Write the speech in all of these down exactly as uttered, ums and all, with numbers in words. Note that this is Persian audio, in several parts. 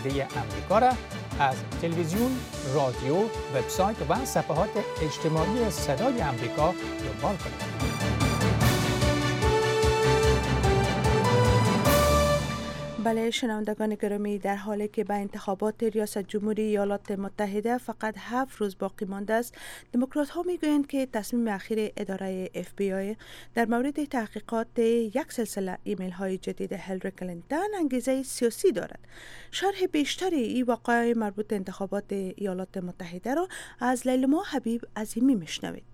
متحده آمریکا را از تلویزیون، رادیو، وبسایت و صفحات اجتماعی صدای آمریکا دنبال کنید. بله شنوندگان گرامی، در حالی که به انتخابات ریاست جمهوری ایالات متحده فقط هفت روز باقی مانده است، دموکرات ها میگویند که تصمیم اخیر اداره اف بی آی در مورد تحقیقات یک سلسله ایمیل های جدید هیلاری کلینتون انگیزه سیاسی دارد. شرح بیشتری این واقعه مربوط به انتخابات ایالات متحده را از لیلما حبیب عظیمی میشنوید.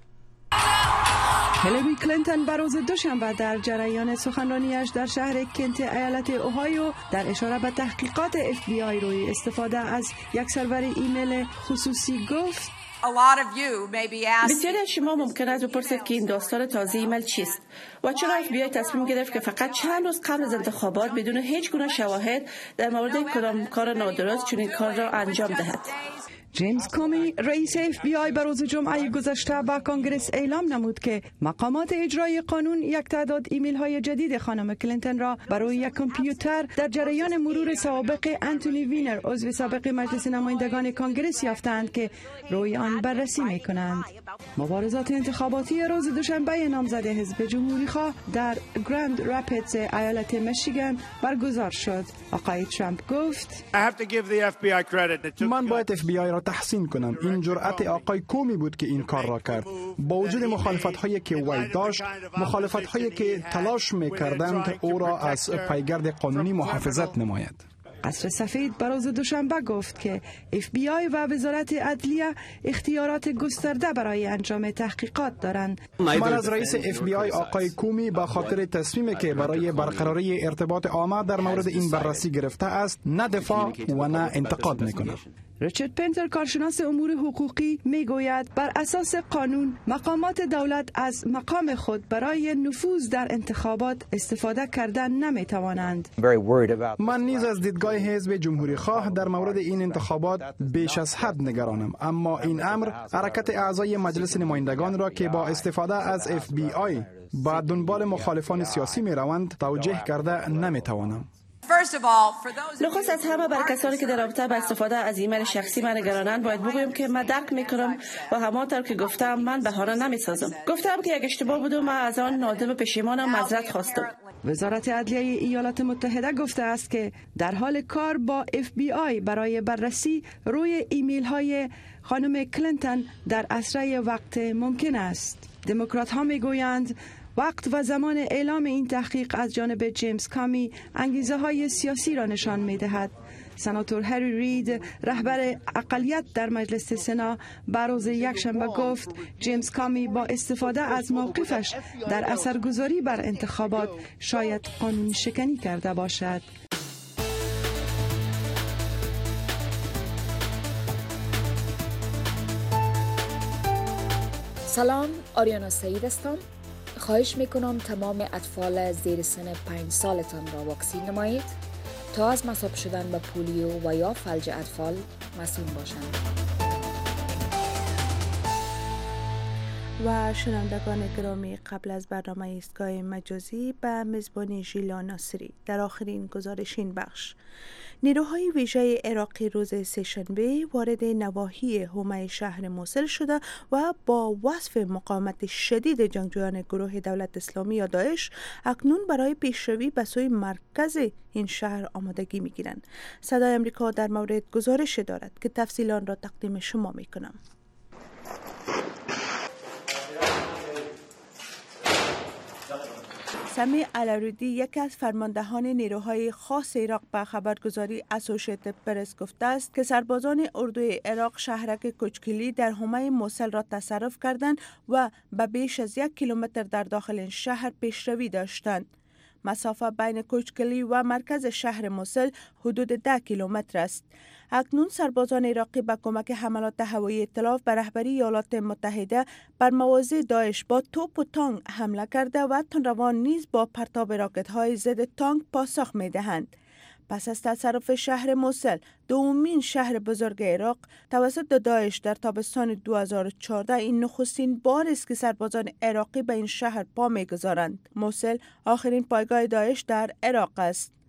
هیلاری کلینتون بر روز دوشنبه در جریان سخنرانیش در شهر کنت ایالت اوهایو در اشاره به تحقیقات اف بی آی روی استفاده از یک سرور ایمیل خصوصی گفت: بسیاری از شما ممکن است بپرسید که این داستان تازه ایمیل چیست و چرا اف بی آی تصمیم گرفت که فقط چند روز قبل از انتخابات بدون هیچ گونه شواهد در مورد کدام کار نادرست چنین کار را انجام دهد. جیمز کامی رئیس اف بی آی بر روز جمعه گذشته به کنگره اعلام نمود که مقامات اجرایی قانون یک تعداد ایمیل های جدید خانم کلینتون را برای یک کامپیوتر در جریان مرور سوابق انتونی وینر عضو سابق مجلس نمایندگان کنگره یافتند که روی آن بررسی می‌کنند. مبارزات انتخاباتی روز دوشنبه نامزد حزب جمهوری خواه در گراند رپیدز ایالت میشیگان برگزار شد. آقای ترامپ گفت: من باید اف بی آی را تحسین کنم. این جرأت آقای کومی بود که این کار را کرد. با وجود مخالفت هایی که وی داشت، مخالفت هایی که تلاش می‌کردند او را از پیگرد قانونی محافظت نماید. قصر سفید بر روز دوشنبه گفت که اف بی آی و وزارت عدلیه اختیارات گسترده برای انجام تحقیقات دارند. من از رئیس اف بی آی آقای کومی به خاطر تصمیمی که برای برقراری ارتباط عامه در مورد این بررسی گرفته است نه دفاع و نه انتقاد میکنم. ریچارد پنتر کارشناس امور حقوقی میگوید بر اساس قانون مقامات دولت از مقام خود برای نفوذ در انتخابات استفاده کردن نمیتوانند. من نیز از دیدگاه حزب جمهوری خواه در مورد این انتخابات بیش از حد نگرانم، اما این امر حرکت اعضای مجلس نمایندگان را که با استفاده از اف بی آی با دنبال مخالفان سیاسی می روند توجیه کرده نمیتوانم. نخست از همه بر کسانی که در رابطه با استفاده از ایمیل شخصی من نگرانند باید بگویم که من درک میکنم و همانطور که گفتم من بهانه نمیسازم. گفتم که یک اشتباه بود و من از آن نادم و پشیمانم، معذرت خواستم. وزارت عدلیه ایالات متحده گفته است که در حال کار با اف بی آی برای بررسی روی ایمیل های خانم کلینتون در اسرع وقت ممکن است. دموکرات ها میگویند وقت و زمان اعلام این تحقیق از جانب جیمز کامی انگیزه های سیاسی را نشان می دهد. سناتور هری رید رهبر اقلیت در مجلس سنا بر روز یکشنبه گفت جیمز کامی با استفاده از موقفش در اثرگذاری بر انتخابات شاید قانون شکنی کرده باشد. سلام، آریانا سعید هستم. خواهش میکنم تمام اطفال زیر سن پنج سالتان را واکسین نمایید تا از مصاب شدن به پولیو و یا فلج اطفال مسئول باشند. و شنوندگان گرامی، قبل از برنامه ایستگاه مجازی به میزبانی ژیلا ناصری در آخرین گزارش این بخش، نیروهای ویژه عراقی روز سه‌شنبه وارد نواحی حومه شهر موصل شده و با وصف مقاومت شدید جنگجویان گروه دولت اسلامی یا داعش اکنون برای پیشروی به سوی مرکز این شهر آمادگی می‌گیرند. صدای آمریکا در مورد گزارش دارد که تفصیلات را تقدیم شما می‌کنم. سمی علارودی یکی از فرماندهان نیروهای خاص عراق به خبرگزاری اسوشیتد پرس گفته است که سربازان اردوی عراق شهرک کوچکلی در حومه موصل را تصرف کردند و به بیش از یک کیلومتر در داخل شهر پیشروی داشتند. مسافت بین کوچکلی و مرکز شهر موصل حدود ده کیلومتر است. اکنون سربازان عراقی با کمک حملات هوایی ائتلاف به رهبری ایالات متحده بر مواضع داعش با توپ و تانک حمله کرده و تندروان نیز با پرتاب راکت‌های ضد تانک پاسخ می‌دهند. پس از تصرف شهر موصل، دومین شهر بزرگ عراق توسط داعش در تابستان دو هزار و چهارده، این نخستین بار است که سربازان عراقی به این شهر پا می‌گذارند. موصل آخرین پایگاه داعش در عراق است.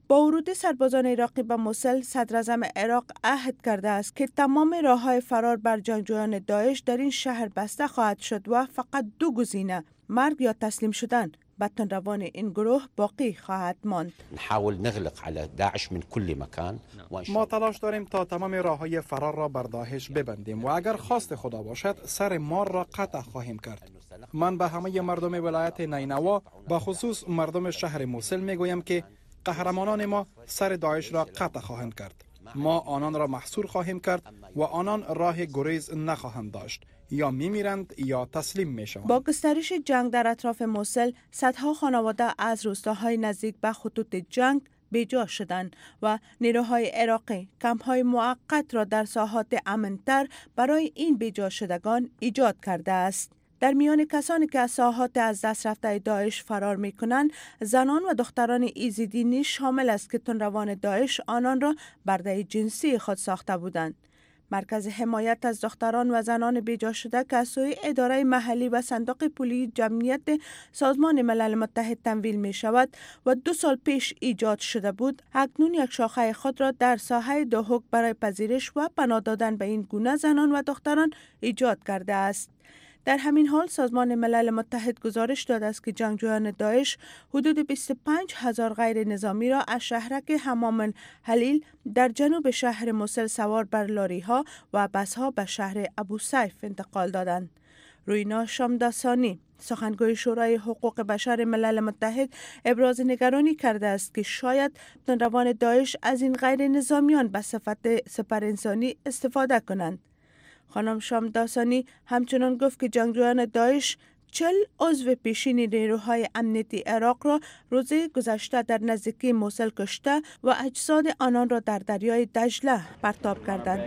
با ورود سربازان عراقی به موسل، صدراعظم عراق عهد کرده است که تمام راه‌های فرار بر جنگجویان داعش در این شهر بسته خواهد شد و فقط دو گزینه، مرگ یا تسلیم شدن، به تندروان این گروه باقی خواهد ماند. نحاول نغلق على داعش من كل مكان. ما تلاش داریم تا تمام راه‌های فرار را بر داعش ببندیم و اگر خواست خدا باشد سر مار را قطع خواهیم کرد. من به همه مردم ولایت نینوا به خصوص مردم شهر موسل میگویم که قهرمانان ما سر داعش را قطع خواهند کرد. ما آنان را محصور خواهیم کرد و آنان راه گریز نخواهند داشت، یا میمیرند یا تسلیم میشوند. با گسترش جنگ در اطراف موسل، صدها خانواده از روستاهای نزدیک به خطوط جنگ بیجا شدند و نیروهای عراقی کمپ‌های موقت را در ساحات امن‌تر برای این بیجا شدگان ایجاد کرده است. در میان کسانی که از ساحات از دست رفته داعش فرار می کنند، زنان و دختران ایزدینی شامل است که تندروان داعش آنان را برده جنسی خود ساخته بودند. مرکز حمایت از دختران و زنان بیجا شده که از سوی اداره محلی و صندوق پولی جمعیت سازمان ملل متحد تمویل می شود و دو سال پیش ایجاد شده بود، اکنون یک شاخه خود را در ساحه دهوک برای پذیرش و پناه دادن به این گونه زنان و دختران ایجاد کرده است. در همین حال سازمان ملل متحد گزارش داده است که جنگجویان داعش حدود بیست و پنج هزار غیر نظامی را از شهرک حمام الحلیل در جنوب شهر موسل سوار بر لاری ها و بس ها به شهر ابو سیف انتقال دادند. روینا شامداسانی، سخنگوی شورای حقوق بشر ملل متحد، ابراز نگرانی کرده است که شاید تندروان داعش از این غیر نظامیان به صفت سپر انسانی استفاده کنند. خانم شامداسانی همچنان گفت که جنگجویان داعش چل عضو پیشین نیروهای امنیتی عراق را روز گذشته در نزدیکی موسل کشته و اجساد آنان را در دریای دجله پرتاب کردند.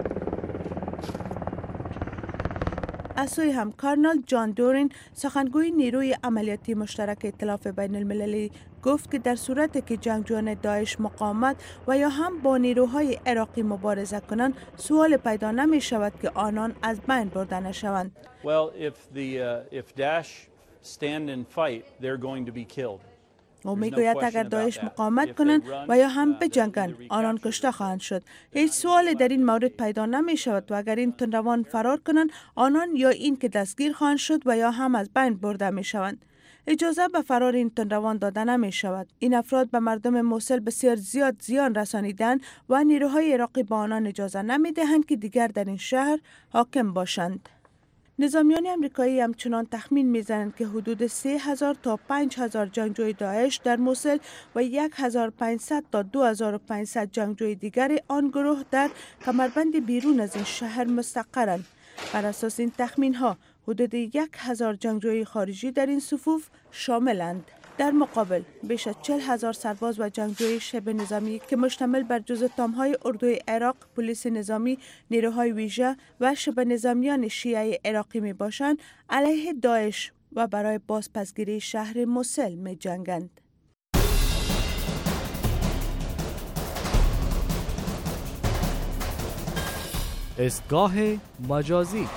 از سوی هم کارنل جان دورین، سخنگوی نیروی عملیاتی مشترک ائتلاف بین المللی، گفت که در صورتی که جنگجویان داعش مقاومت و یا هم با نیروهای عراقی مبارزه کنند، سوال پیدا نمی شود که آنان از بین برده نشوند. Well, if the uh, if Daesh stand and fight, they're going to be killed. او میگوید اگر داعش مقاومت کنند و یا هم بجنگند، آنان کشته خواهند شد. هیچ سوال در این مورد پیدا نمی شود و اگر این تندروان فرار کنند، آنان یا این که دستگیر خواهند شد و یا هم از بین برده می شوند. اجازه به فرار این تندروان داده نمی شود. این افراد به مردم موسل بسیار زیاد زیان رسانیدند و نیروهای عراقی به آنان اجازه نمی دهند که دیگر در این شهر حاکم باشند. نظامیان امریکایی همچنان تخمین میزنند که حدود سه هزار تا پنج هزار جنگجوی داعش در موسل و هزار و پانصد تا دو هزار و پانصد جنگجوی دیگر آن گروه در کمربند بیرون از این شهر مستقرند. بر اساس این تخمین ها حدود یک هزار جنگجوی خارجی در این صفوف شاملند. در مقابل بیش از چهل هزار سرباز و جنگجوی شبه نظامی که مشتمل بر جزءتام‌های اردوی عراق، پلیس نظامی، نیروهای ویژه و شبه نظامیان شیعه عراقی می باشند، علیه داعش و برای بازپسگیری شهر موسل می جنگند. استگاه مجازی.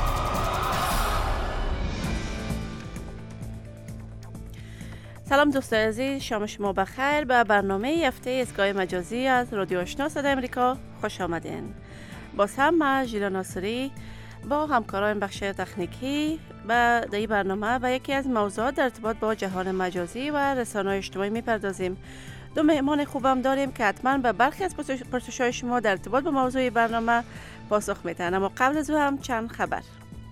سلام دوستان عزیز، شام شما بخیر. به برنامه هفته اسگاه مجازی از رادیو آشنا صدای امریکا خوش آمدین. باز هم من ژیلا ناصری با همکاران بخش تکنیکی به این برنامه و یکی از موضوعات در ارتباط با جهان مجازی و رسانه‌های اجتماعی میپردازیم. دو مهمان خوبم داریم که حتما به برخی از پرسش‌های شما در ارتباط با موضوع برنامه پاسخ میدن، اما قبل از او هم چند خبر.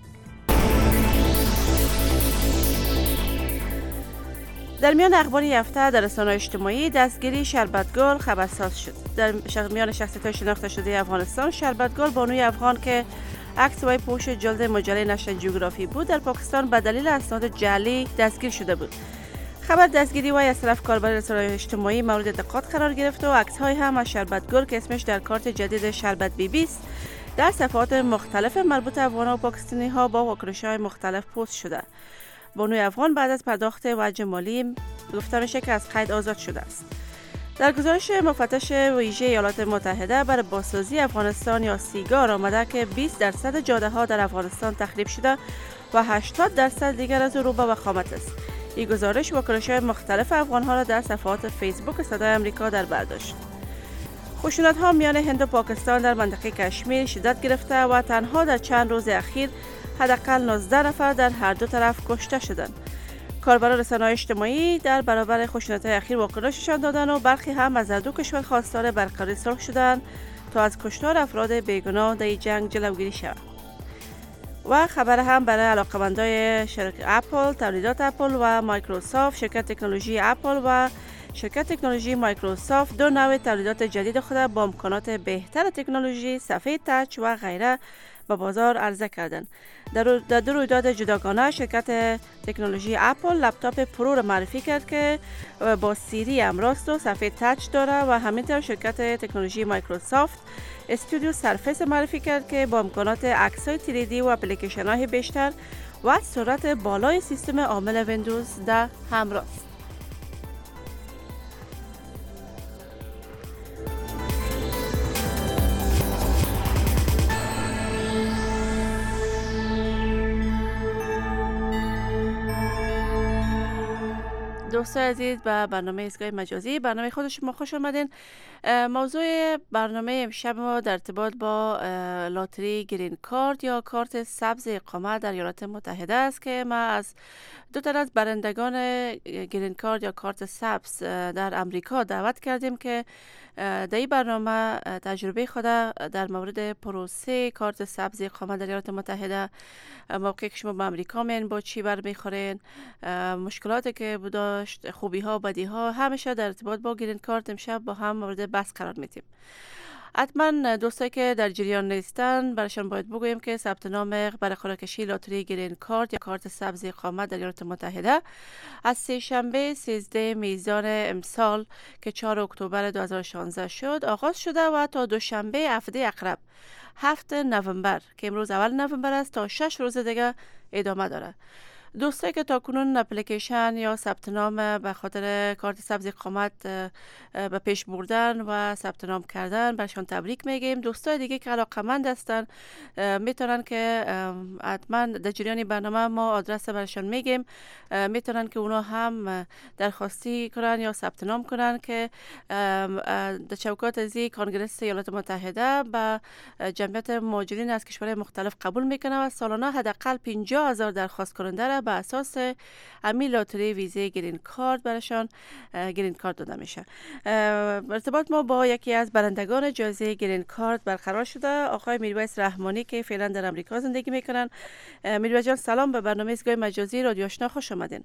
در میان اخبار هفته در رسانه‌های اجتماعی، دستگیری شربتگل خبرساز شد. در میان شخصیت‌های شناخته شده افغانستان، شربتگل بانوی افغان که عکس و پوش جلد مجله نشر جغرافی بود، در پاکستان به دلیل اسناد جعلی دستگیر شده بود. خبر دستگیری وی از طرف کاربر رسانه‌های اجتماعی مورد انتقاد قرار گرفت و عکس‌های هم از شربتگل که اسمش در کارت جدید شربت بی بی است در صفحات مختلف مربوط افغان و پاکستانی‌ها با واکنش‌های مختلف پست شده. بانوی افغان بعد از پرداخت وجه مالی گفته میشه که از قید آزاد شده است. در گزارش مفتش ویژه ایالات متحده برای بازسازی افغانستان یا سیگار آمده که بیست درصد جاده ها در افغانستان تخریب شده و هشتاد درصد دیگر از او رو به وخامت است. این گزارش واکنش‌های مختلف افغان‌ها را در صفحات فیسبوک صدای آمریکا در بر داشت. خشونت‌ها میان هند و پاکستان در منطقه کشمیر شدت گرفته و تنها در چند روز اخیر حداقل نوزده نفر در هر دو طرف کشته شدند. کاربران رسانه‌های اجتماعی در برابر خشونت‌های اخیر واکنششان دادند و برخی هم از هر دو کشور خواستار برقراری صلح شدند تا از کشتار افراد بیگناه در این جنگ جلوگیری شود. و خبر هم برای علاقه‌مندان شرکت اپل، تولیدات اپل و مایکروسافت. شرکت تکنولوژی اپل و شرکت تکنولوژی مایکروسافت دو نوع تولیدات جدید خود با امکانات بهتر تکنولوژی، صفحه تچ و غیره به بازار عرضه کردند. در در دو رویداد جداگانه شرکت تکنولوژی اپل لپتاپ پرو را معرفی کرد که با سیری امراست و صفحه تچ داره و همینطور شرکت تکنولوژی مایکروسافت استودیو سرفیس معرفی کرد که با امکانات عکس‌های تری دی و اپلیکیشن‌های بیشتر و سرعت بالای سیستم عامل ویندوز در همراه است. دوستان عزیز به برنامه ایستگاه مجازی، برنامه خود شما خوش آمدین. موضوع برنامه امشب ما در ارتباط با لاتری گرین کارت یا کارت سبز اقامت در ایالات متحده است که ما از دو تن از برندگان گرین کارت یا کارت سبز در امریکا دعوت کردیم که در این برنامه تجربه خود در مورد پروسه کارت سبز اقامت در ایالات متحده، موقعی که شما به امریکا میان با چی بر میخورین، مشکلاتی که داشت، خوبی ها، بدی ها، همیشه در ارتباط با گرین کارت امشب با هم مورد بحث قرار میدیم. حتما دوستایی که در جریان نیستن برایشان باید بگوییم که ثبت نام برای قرعه کشی لاتری گرین کارت یا کارت سبز اقامت در ایالات متحده از سه شنبه سیزده میزان امسال که چهارم اکتبر دو هزار و شانزده شد آغاز شده و تا دوشنبه هفته اقرب هفتم نوامبر که امروز اول نوامبر است تا شش روز دیگه ادامه داره. دوستایی که تا کنون اپلیکیشن یا ثبت نام به خاطر کارت سبز اقامت به پیش بردن و ثبت نام کردن برشان تبریک میگیم. دوستای دیگه که علاقه‌مند هستن میتونن که حتما در جریان برنامه ما آدرس برشان میگیم، میتونن که اونا هم درخواستی کنن یا ثبت نام کنن که در چوکات ازی کنگره ایالات متحده به جمعیت مهاجرین از کشورهای مختلف قبول میکنه و سالانه حداقل پنجاه هزار درخواست کننده را به اساس امی لاتری ویزه گرین کارت برشان گرین کارت داده میشه. ارتباط ما با یکی از برندگان جایزه گرین کارت برقرار شده، آقای میرویس رحمانی که فعلا در امریکا زندگی میکنن. میرویس جان سلام، به برنامه ایستگاه مجازی رادیو آشنا خوش آمدین.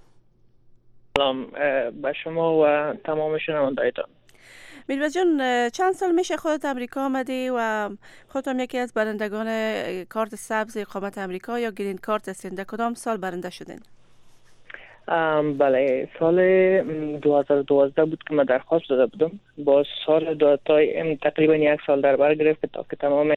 سلام به شما و تمام شنوندگان. میرویس جان چند سال میشه خودت امریکا آمدی و خودت هم یکی از برندگان کارت سبز اقامت امریکا یا گرین کارت هستین؟ در کدام سال برنده شدین؟ بله، سال دو هزار و دوازده بود که من درخواست داده بودم. با سال دو تا تقریبا یک سال در بر گرفت تا که تمام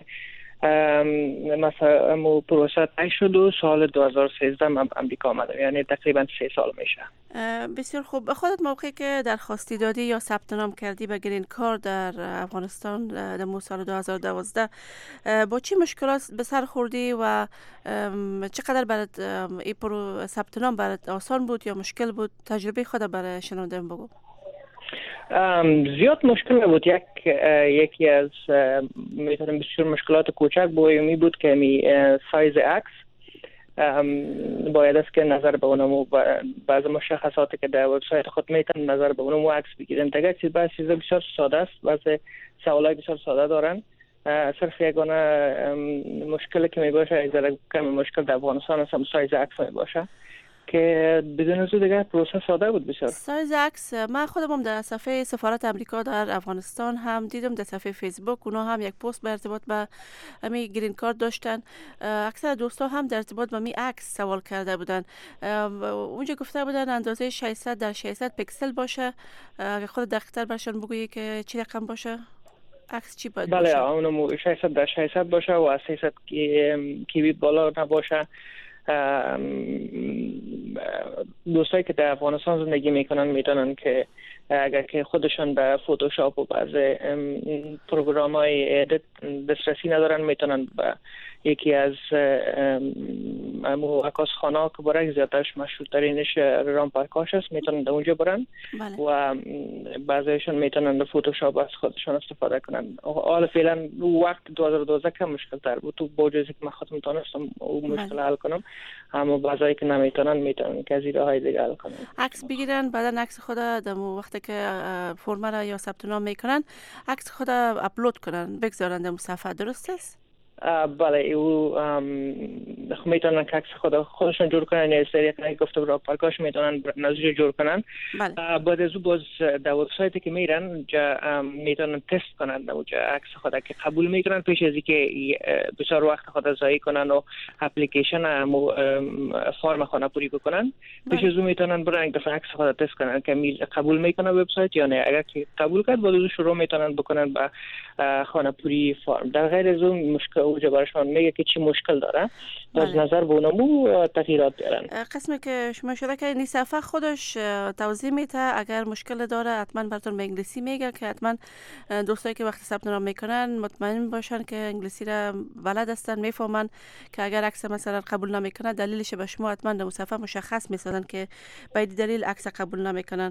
مثلا پروسه طی شد و سال دو هزار و سیزده من امریکا آمدم، یعنی تقریبا سه سال میشه. بسیار خوب. خودت موقعی که درخواستی دادی یا ثبت نام کردی به گرین کارت در افغانستان در سال دو هزار و دوازده با چی مشکلات به سر خوردی و چقدر برات این پرو ثبت نام برات آسان بود یا مشکل بود؟ تجربه خود برای شنوندگان بگو. زیاد مشکل نبود. یک یکی از میتونم بسیار مشکلات کوچک بویمی بود که می سایز عکس باید است که نظر به اونمو بعض مشخصاتی که در وبسایت خود میتونن نظر به اونمو عکس بگیرن. دیگه چیز بعض چیزا بسیار ساده است، بعض سوالای بسیار ساده دارن. صرف یگانه مشکلی که می باشه از کم مشکل در افغانستان است سایز عکس می باشه که بدون از دیگه پروسه ساده بود بسیار. سایز عکس من خودم در صفحه سفارت امریکا در افغانستان هم دیدم، در صفحه فیسبوک اونا هم یک پست به ارتباط به همین گرین کارت داشتن. اکثر دوستا هم در ارتباط با می عکس سوال کرده بودن. اونجا گفته بودن اندازه ششصد در ششصد پیکسل باشه. اگه خود دقیق‌تر برشون بگویی که چی رقم باشه؟ عکس چی باید باشه؟ بله، اونم ششصد در ششصد باشه و سیصد کیبی بالا نباشه. دوستایی که در افغانستان زندگی میکنن میدونن که اگر که خودشان به فوتوشاپ و بعض پروگرام های ادیت دسترسی ندارن میتونن به یکی از امو عکاس خانه که برای زیادترش مشهورترینش رامپرکاش است، میتونن در اونجا برن. بله. و بعضیشون میتونن در فوتوشاپ از خودشون استفاده کنن. حالا فعلا وقت دو هزار و دوازده کم مشکل تر بود، تو با جزی که من خودم تونستم اون مشکل حل کنم، اما بعضایی که نمیتونن میتونن که از راه های دیگه حل کنن. عکس بگیرن، بعدا عکس خود در وقتی که فرم را یا ثبت نام میکنن عکس خود اپلود کنن بگذارن در صفحه، درست است؟ بله، او میتونن که عکس خود خودشون جور کنن یا سری که گفته برای پرکاش میتونن نظر جور کنن. بله. بعد از او باز در وبسایتی که میرن جا میتونن تست کنن اونجا عکس خود که قبول میکنن پیش از اینکه بسیار وقت خود ضایع کنن و اپلیکیشن فرم خانه پوری بکنن. بله. پیش از او میتونن برن یک دفعه عکس خود تست کنن که قبول میکنه وبسایت یا نه. اگر که قبول کرد بعد از او شروع میتونن بکنن با خانه پوری فرم. در غیر از اون مشکل اوجا برشان میگه که چی مشکل داره، از نظر به اونمو تغییرات دارن. قسمی که شما شده که این صفحه خودش توضیح میده، اگر مشکل داره حتما براتون به انگلیسی میگه که حتما دوستایی که وقتی ثبت نام میکنن مطمئن باشن که انگلیسی را بلد هستن، میفهمن که اگر عکس مثلا قبول نمیکنه دلیلش به شما حتما در صفحه مشخص میسازن که به دلیل عکس قبول نمیکنن.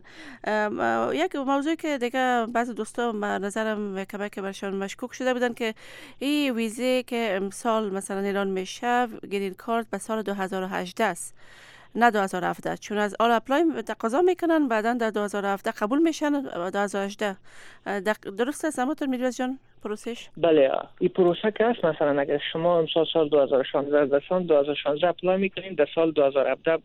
یک موضوعی که دیگه بعضی دوستا نظرم کمک که برشان مشکوک شده بودن که این ویزه که امسال مثلا اعلان میشه گرین کارت به سال دو هزار و هجده است نه دو هزار و هفده، چون از آل اپلای تقاضا میکنن بعدا در دو هزار و هفده قبول میشن دو هزار و هجده. درست است همونطور میروز جان پروسش؟ بله، این پروسه که است مثلا اگر شما امسال سال دو هزار و شانزده در سال دو هزار و شانزده اپلای میکنین در سال دو هزار و هفده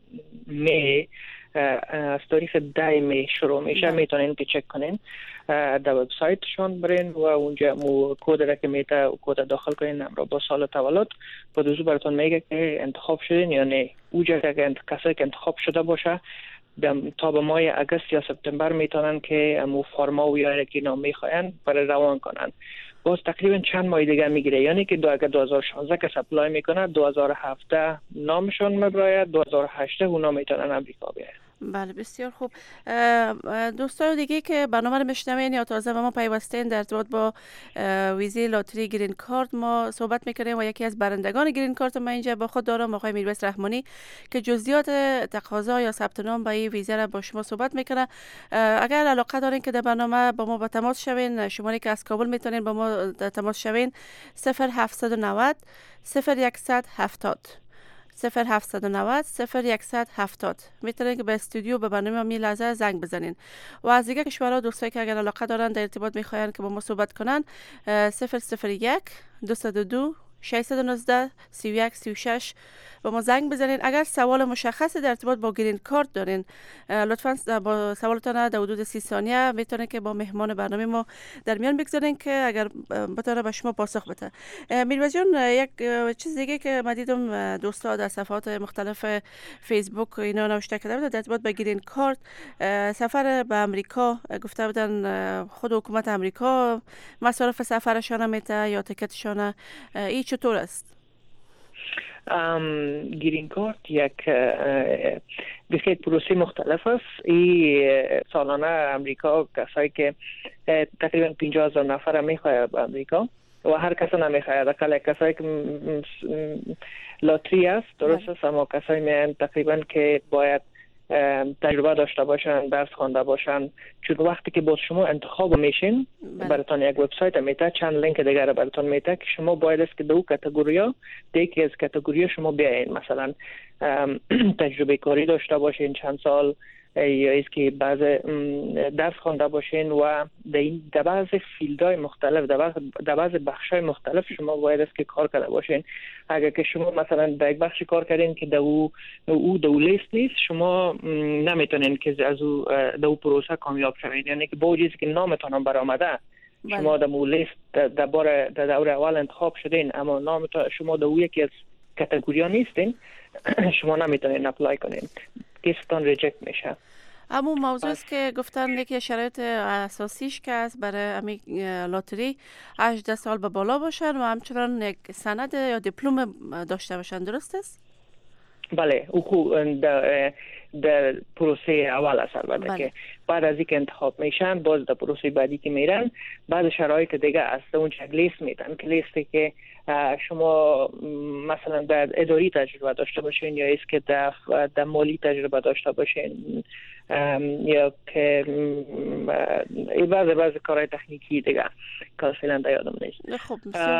می از تاریخ ده می شروع میشه، میتونین که چک کنین در وبسایتشون برین و اونجا مو کد را که میته کد داخل کنین نمره با سال تولد بعد از براتون میگه که انتخاب شدین یا نه. اونجا که کسی که انتخاب شده باشه تا به ماه اگست یا سپتامبر میتونن که امو فرما و یا که نام میخواین برای روان کنن. باز تقریبا چند ماه دیگه میگیره، یعنی که دو اگر دو هزار و شانزده که اپلای میکنه دو هزار و هفده نامشون میبراید، دو هزار و هجده اونا میتونن امریکا بیاین. بله بسیار خوب. دوستان دیگه که برنامه رو میشنوین یا تازه با ما پیوستین در ارتباط با ویزه لاتری گرین کارت ما صحبت میکنیم و یکی از برندگان گرین کارت ما اینجا با خود دارم آقای میرویس رحمانی که جزئیات تقاضا یا ثبت نام با این ویزه را با شما صحبت میکنه. اگر علاقه دارین که در برنامه با ما با تماس شوین، شماره که از کابل میتونین با ما تماس شوین صفر هفتصد و نود صفر صد و هفتاد صفر هفتصد و نود صفر صد و هفتاد میتونین که به استودیو به برنامه می لحظه زنگ بزنین. و از دیگه کشورها دوستایی که اگر علاقه دارن در ارتباط میخواین که با ما صحبت کنن صفر صفر یک دویست و دو ششصد و نوزده سی و یک سی و شش با ما زنگ بزنین. اگر سوال مشخصی در ارتباط با گرین کارت دارین لطفاً با سوالتان در حدود سی ثانیه میتونین که با مهمان برنامه ما در میان بگذارین که اگر بتونه به شما پاسخ بده. میرویس جان، یک چیز دیگه که من دیدم دوستا در صفحات مختلف فیسبوک اینا نوشته کرده بودن در ارتباط با گرین کارت، سفر به امریکا گفته بودن خود حکومت امریکا مصارف سفرشان میته یا تیکتشان، این چطور است؟ گرین کارت یک بسیار پروسه مختلف است. این سالانه امریکا کسایی که تقریبا پنجاه هزار نفر میخواهد به امریکا و هر کس نمیخواهد، اقل کسایی که لاتری است درست است، اما کسایی میان تقریبا که باید تجربه داشته باشن، درس خوانده باشن، چون وقتی که باز شما انتخاب میشین براتون یک وبسایت میته، چند لینک دیگه براتون میته که شما باید است که دو کاتگوریا دیگه از کاتگوریا شما بیاین، مثلا تجربه کاری داشته باشین چند سال یا است که بعض درس خوانده باشین و در بعض فیلدهای مختلف در بعض بخشای مختلف شما باید است که کار کرده باشین. اگر که شما مثلا در یک بخشی کار کردین که در او او دو لیست نیست، شما نمیتونین که از او دو پروسه کامیاب شوین، یعنی که با وجودی که نامتون برآمده شما در مو لیست در بار در دور اول انتخاب شدین اما نامتون شما در او یکی از کاتگوریا نیستین، شما نمیتونین اپلای کنین، کیستان ریجکت میشه. اما موضوع است که گفتن یکی شرایط اساسیش که است برای امی لاتری هجده سال به بالا باشن و همچنان یک سند یا دیپلم داشته باشن، درست است؟ بله او خوب در, در پروسه اول است البته که بعد از اینکه انتخاب میشن باز در پروسه بعدی که میرن بعد شرایط دیگه است اون یک لیست میدن که لیستی که شما مثلا باید اداری تجربه داشته باشین یا است که در, در مالی تجربه داشته باشین یا که بعضی بعضی کارهای تکنیکی دیگه که فعلا یادم نیست. خب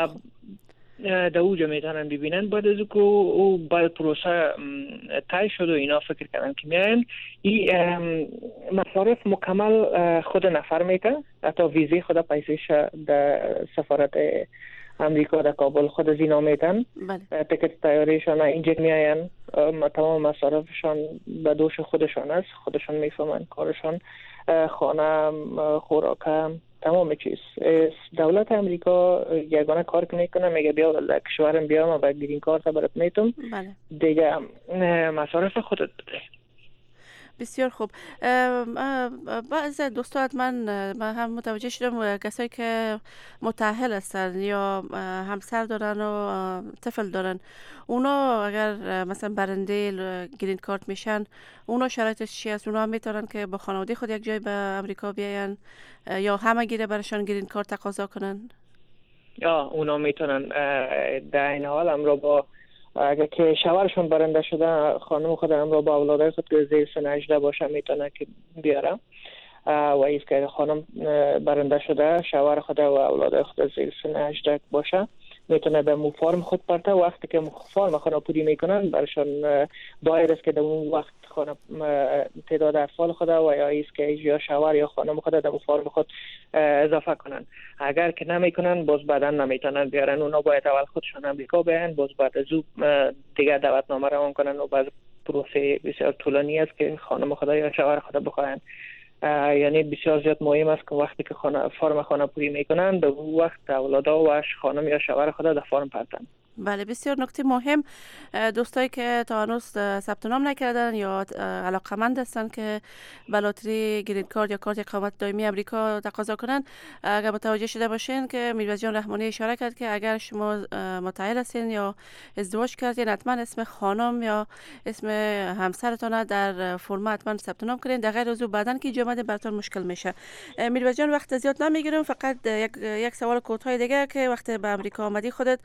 در اوجا میتونن ببینن بعد از که او بعد پروسه تای شد و اینا فکر کردن که میاین این مصارف مکمل خود نفر میکنه حتی ویزه خود پیسش در سفارت امریکا در کابل خود از اینا میتن تکت تیاریشان اینجا میاین تمام مصارفشان به دوش خودشان است خودشان میفهمن کارشان خانه خوراک تمام چیز دولت امریکا یگانه کار که میکنه میگه بیا در کشورم بیا ما با گرین کارت برات میتونم دیگه مصارف خودت بده. بسیار خوب. بعض دوستان من من هم متوجه شدم کسایی که متأهل هستن یا همسر دارن و طفل دارن اونا اگر مثلا برنده گرین کارت میشن اونا شرایطش چی است؟ اونا هم میتونن که با خانواده خود یک جای به امریکا بیاین یا همه گیره برشان گرین کارت تقاضا کنن؟ یا اونا میتونن در این حال هم رو با اگر که شوهرشون برنده شده خانم خود هم رو با اولادای خود که زیر سن هجده باشه میتونه که بیاره و ایست که خانم برنده شده شوهر خود و اولادای خود زیر سن هجده باشه میتونه به مو فرم خود پرته وقتی که فرم خانه پوری میکنن برشان باید است که در اون وقت خانه تعداد اطفال خود و یا ایست که یا شوهر یا خانم خود در مو فرم خود اضافه کنن اگر که نمیکنن باز بعدا نمیتونن بیارن اونا باید اول خودشون امریکا بیان باز بعد از او دیگه دعوتنامه روان کنن و بعد پروسه بسیار طولانی است که خانم خود یا شوهر خود بخواین یعنی بسیار زیاد مهم است که وقتی که خانه فرم خانه پوری میکنن به وقت اولادا و خانم یا شوهر خود در فرم پرتن. بله بسیار نکته مهم. دوستایی که تا هنوز ثبت نام نکردن یا علاقمند هستن که به لاتری گرین کارت یا کارت اقامت دائمی امریکا تقاضا کنن اگر متوجه شده باشین که میروز جان رحمانی اشاره کرد که اگر شما متأهل هستین یا ازدواج کردین حتما اسم خانم یا اسم همسرتون در فرم حتما ثبت نام کنین در غیر از او بعدن که جامعه براتون مشکل میشه. میروز جان وقت زیاد نمیگیرم فقط یک یک سوال کوتاه دیگه که وقتی به امریکا آمدی خودت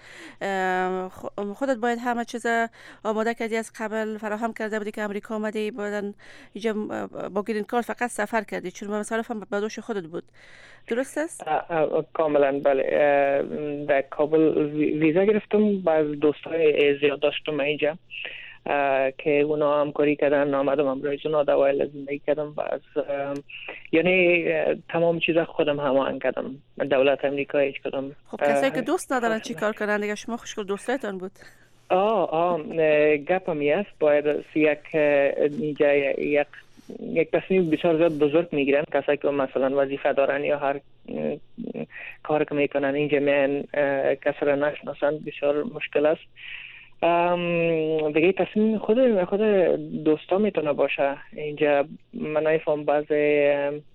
خودت باید همه چیز آماده کردی از قبل فراهم کرده بودی که امریکا آمدی بعدن اینجا با گرین کارت فقط سفر کردی چون مصارف هم به دوش خودت بود درست است؟ کاملا بله در کابل ویزا گرفتم باز دوستای زیاد داشتم اینجا که اونا همکاری کردن آمدم امروز اونا دوای زندگی کردم باز یعنی تمام چیزا خودم هماهنگ کردم دولت امریکا هیچ کدام. خب کسایی که دوست ندارن چی کار کنن دیگه شما خوشگل دوستایتان بود؟ آه آه گپم است باید یک اینجا یک یک تصمیم بسیار زیاد بزرگ میگیرن کسایی که مثلا وظیفه دارن یا هر کار که میکنن اینجا میان کسی را نشناسن بسیار مشکل است. دیگه تصمیم خود خود دوستا میتونه باشه اینجا من نفهم بعضی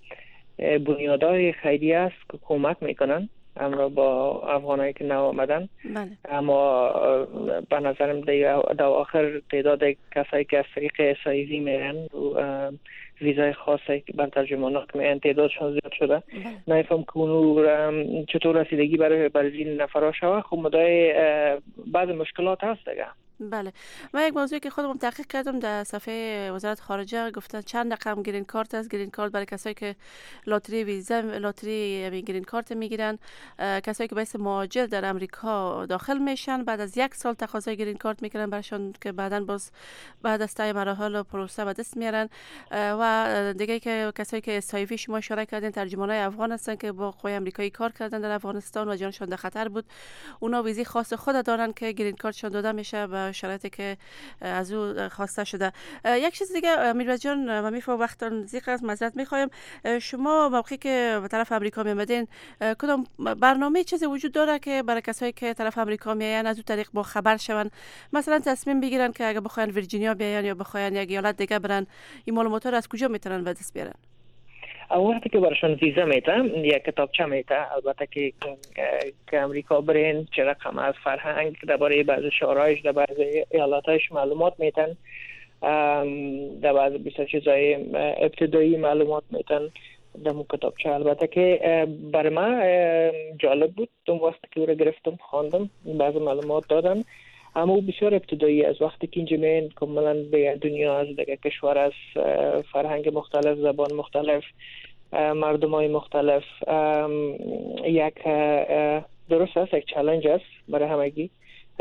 بنیادهای خیریه است که کمک میکنن اما با افغانایی که نو آمدن اما به نظرم در آخر تعداد کسایی که از طریق سایزی میرن ویزای خاصی که بر ترجمانات میان تعدادشون زیاد شده نفهم که اونو چطور رسیدگی برای برزیل نفرا شوه خب مدای بعض مشکلات هست دیگه. بله من یک موضوعی که خودم تحقیق کردم در صفحه وزارت خارجه گفتن چند رقم گرین کارت است. گرین کارت برای کسایی که لاتری ویزا لاتری گرین کارت میگیرن کسایی که به اسم مهاجر در امریکا داخل میشن بعد از یک سال تقاضای گرین کارت میکنن براشون که بعداً باز بعد از طی مراحل و پروسه به دست میارن و دیگه که کسایی که استایفی شما اشاره کردین ترجمانای افغان هستن که با قوای امریکایی کار کردن در افغانستان و جانشون در خطر بود اونا ویزی خاص خود دارن که گرین کارتشون داده میشه و شرایطی که از او خواسته شده. یک چیز دیگه میروز جان و میفهم وقتان زیق از معذرت میخوایم شما موقعی که به طرف امریکا میامدین کدام برنامه چیزی وجود داره که برای کسایی که طرف امریکا میاین از اون طریق با خبر شون مثلا تصمیم بگیرن که اگه بخواین ویرجینیا بیاین یا بخواین یک ایالت دیگه برن این معلومات رو از کجا میتونن به دست بیارن؟ وقتی که براشون ویزا میتن یک کتابچه میته، البته که که امریکا برین چه رقم از فرهنگ درباره بعضی شورایش در بعضی ایالاتش معلومات میتن، در بعضی بیشتر چیزای ابتدایی معلومات میتن در مو کتابچه. البته که برای من جالب بود اون وقتی که او را گرفتم خواندم، بعضی معلومات دادن، اما او بسیار ابتدایی از وقتی که اینجا مین کاملا به دنیا از دیگه کشور از فرهنگ مختلف، زبان مختلف، مردم های مختلف، یک درست است یک چالش است برای همگی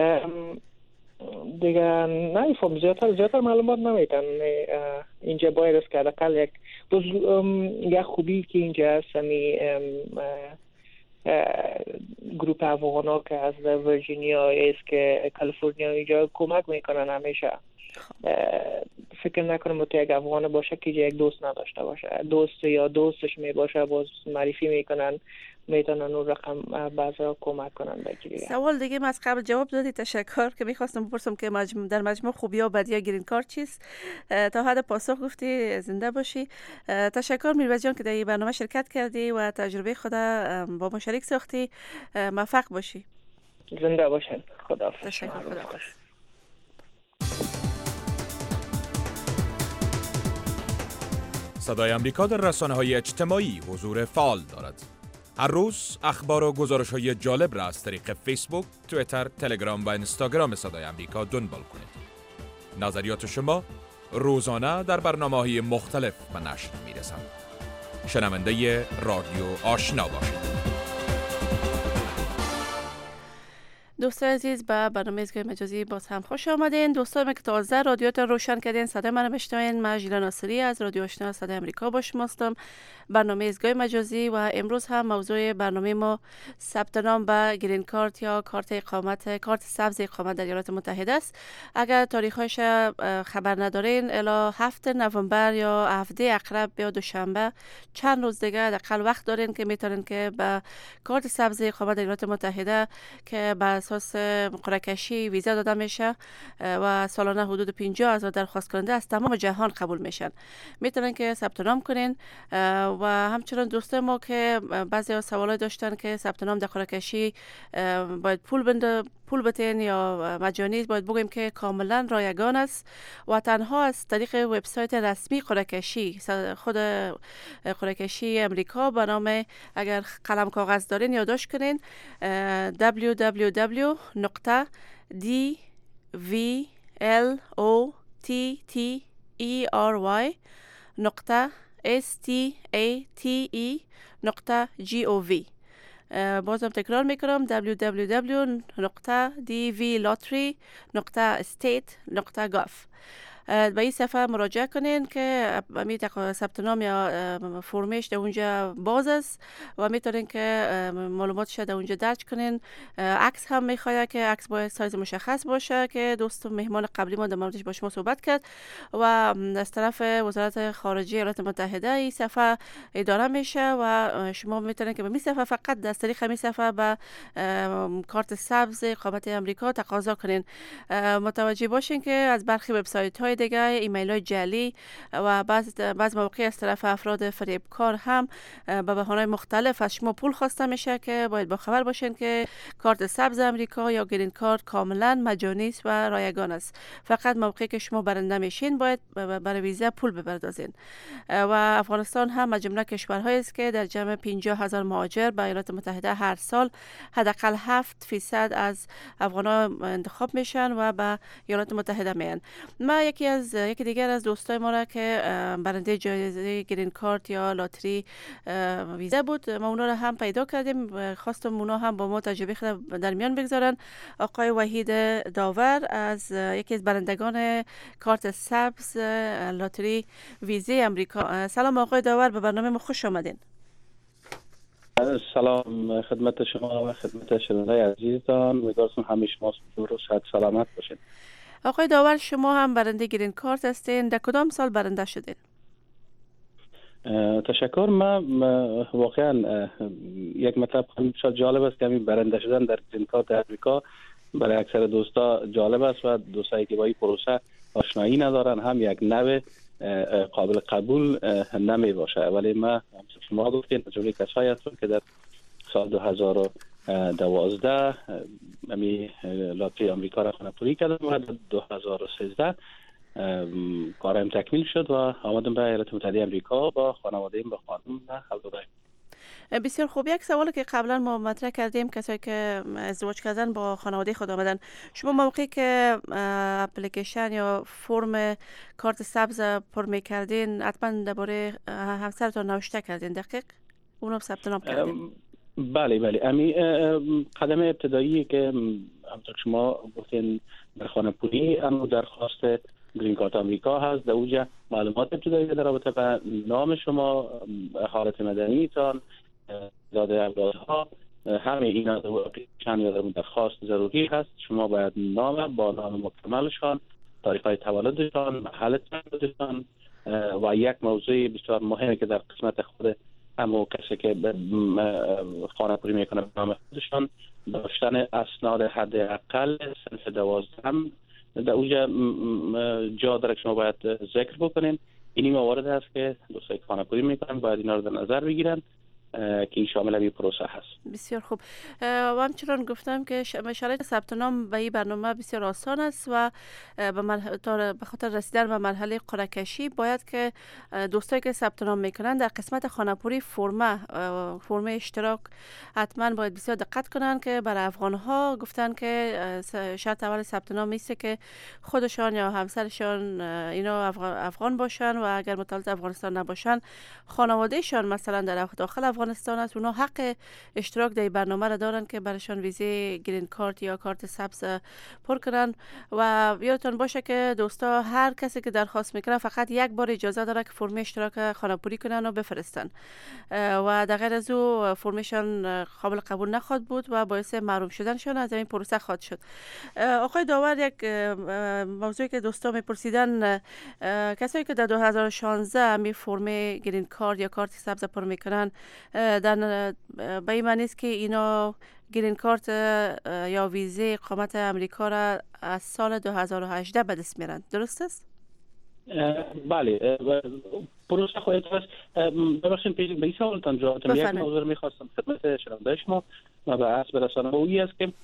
دیگه. نه فهم زیادتر زیادتر معلومات نمیتن اینجا. باید است که حداقل یک یک خوبی که اینجا هست همی گروپ افغانا که از ورجینیا است که کالیفرنیا اینجا کمک میکنن همیشه. فکر نکنم تو یک افغان باشه که یک دوست نداشته باشه، دوست یا دوستش می باشه باز معرفی میکنن، میتونن اون رقم بعضا کمک کنن بگیری. سوال دیگه از قبل جواب دادی، تشکر. که میخواستم بپرسم که مجموع در مجموع خوبی و بدی گرین کارت چیست، تا حد پاسخ گفتی، زنده باشی. تشکر میربز جان که در این برنامه شرکت کردی و تجربه خود با ما شریک ساختی. موفق باشی. زنده باشین. خداحافظ. تشکر. خداحافظ. صدای امریکا در رسانه‌های اجتماعی حضور فعال دارد. هر روز اخبار و گزارش‌های جالب را از طریق فیسبوک، توییتر، تلگرام و اینستاگرام صدای امریکا دنبال کنید. نظریات شما روزانه در برنامه‌های مختلف به نشر می‌رسند. شنونده رادیو آشنا باشید. دوستان عزیز، به برنامه ایستگاه مجازی باز هم خوش آمدین. دوستان که تازه رادیوتان روشن کردین، صدای من بشنوین. من ژیلا ناصری از رادیو آشنا صدای امریکا با شما هستم. برنامه ایستگاه مجازی و امروز هم موضوع برنامه ما ثبت نام به گرین کارت یا کارت اقامت، کارت سبز اقامت در ایالات متحده است. اگر تاریخش خبر ندارین، الی هفت نوامبر یا هفده اقرب یا دوشنبه چند روز دیگه حداقل وقت دارین که میتونین که به کارت سبز اقامت در ایالات متحده که به اساس قرعه کشی ویزا داده میشه و سالانه حدود پنجاه هزار درخواست کننده از تمام جهان قبول میشن، میتونن که ثبت نام کنین. و همچنین دوستان ما که بعضی سوالای داشتن که ثبت نام در قرعه کشی باید پول بنده پول بتین یا مجانی، باید بگویم که کاملا رایگان است و تنها از طریق وبسایت رسمی قرعه کشی، خود قرعه کشی امریکا به نام، اگر قلم کاغذ دارین یادداشت کنین، دبلیو دبلیو دبلیو نقطه دی وی ال او تی تی ای آر وای نقطه اس تی ای تی ای نقطه جی او وی. بازم تکرار میکنم دبلیو دبلیو دبلیو نقطه دی وی لاتری نقطه استیت نقطه گاف. به این صفحه مراجعه کنین که می ثبت نام یا فرمش در اونجا باز است و میتونین که معلوماتش در اونجا درج کنین. عکس هم میخواد که عکس باید سایز مشخص باشه که دوست مهمان قبلی ما در موردش با شما صحبت کرد و از طرف وزارت خارجه ایالات متحده این صفحه اداره میشه و شما میتونین که به این صفحه فقط از طریق همین صفحه به کارت سبز اقامت امریکا تقاضا کنین. متوجه باشین که از برخی وبسایت های دیگه ایمیل های جعلی و بعض بعض مواقع از طرف افراد فریبکار هم به بهانه‌های مختلف از شما پول خواسته میشه که باید با خبر باشین که کارت سبز امریکا یا گرین کارت کاملا مجانی است و رایگان است. فقط موقعی که شما برنده میشین باید برای ویزا پول بپردازین. و افغانستان هم از جمله کشورهایی است که در جمع پنجاه هزار مهاجر به ایالات متحده هر سال حداقل هفت فیصد از افغان‌ها انتخاب میشن و به ایالات متحده میان. ما یکی از یکی دیگر از دوستای ما را که برنده جایزه گرین کارت یا لاتری ویزا بود، ما اونا را هم پیدا کردیم، خواستم اونا هم با ما تجربه خود در میان بگذارن. آقای وحید داور از یکی از برندگان کارت سبز لاتری ویزا امریکا. سلام آقای داور، به برنامه ما خوش آمدین. سلام خدمت شما و خدمت شنوندگان عزیزتان، امیدوارم همیشه شما درست و سلامت باشید. آقای داور، شما هم برنده گرین کارت هستین، در کدام سال برنده شدین؟ تشکر. من واقعا یک مطلب شاید جالب است که همین برنده شدن در گرین کارت امریکا برای اکثر دوستا جالب است و دوستایی که با این پروسه آشنایی ندارن هم یک نوع قابل قبول نمی باشه. ولی ما شما گفتین جمله کسایی هستن که در سال دو هزار و دوازده امی لاتری آمریکا را خانه‌پوری کردن و در دو هزار و سیزده کارم تکمیل شد و آمدم به ایالات متحده آمریکا با خانواده‌ام با خانم و اولادم. بسیار خوب. یک سوالی که قبلا ما مطرح کردیم، کسایی که ازدواج کردن با خانواده خود آمدن، شما موقعی که اپلیکیشن یا فرم کارت سبز پر میکردین حتما درباره همسرتون نوشته کردین، دقیق اونم ثبت نام کردین؟ بله بله. امی قدم ابتدایی که همونطور شما گفتین در خانه‌پوری اما درخواست گرین کارت آمریکا هست. در اونجا معلومات ابتدایی در رابطه با نام شما، حالت مدنیتان، تعداد اولادها، همه اینا در اپلیکیشن یا در درخواست ضروری هست. شما باید نام با نام مکملشان، تاریخ‌های تولدشان، محل تولدشان و یک موضوع بسیار مهمی که در قسمت خود همو کسی که خانه‌پوری میکنه به نام خودشان داشتن اسناد حداقل صنف دوازدهم در اونجا جا داره که شما باید ذکر بکنین. اینی موارد هست که دوستای خانه‌پوری میکنن باید اینا رو در نظر بگیرن که این شامل این پروسه هست. بسیار خوب. و همچنان گفتم که شرایط ثبت نام به این برنامه بسیار آسان است و به خاطر رسیدن به مرحله قرعه کشی باید که دوستایی که ثبت نام میکنن در قسمت خانه‌پوری فرم فرم اشتراک حتما باید بسیار دقت کنن که برای افغان ها گفتن که شرط اول ثبت نام نیست که خودشان یا همسرشان اینا افغان باشن و اگر متولد افغانستان نباشن خانوادهشان مثلا در داخل افغانستان است، اونا حق اشتراک در برنامه را دارن که برایشان ویزه گرین کارت یا کارت سبز پر کنن. و یادتون باشه که دوستا هر کسی که درخواست میکنه فقط یک بار اجازه داره که فرم اشتراک خانه‌پوری کنن و بفرستن و در غیر از او فرمشان قابل قبول نخواهد بود و باعث محروم شدنشان از این پروسه خواهد شد. آقای داور، یک موضوعی که دوستا میپرسیدن، کسایی که در دو هزار و شانزده می فرم گرین کارت یا کارت سبز پر میکنن در به این معنی است که اینا گرین کارت یا ویزه اقامت امریکا را از سال دو هزار و هجده به دست میارن، درست است؟ بله. پروسه خواهد هست. ببخشید به این سوالتان جواب بدم. یک موضوع میخواستم خدمت شنونده شما و به عرض برسانم، اویی است که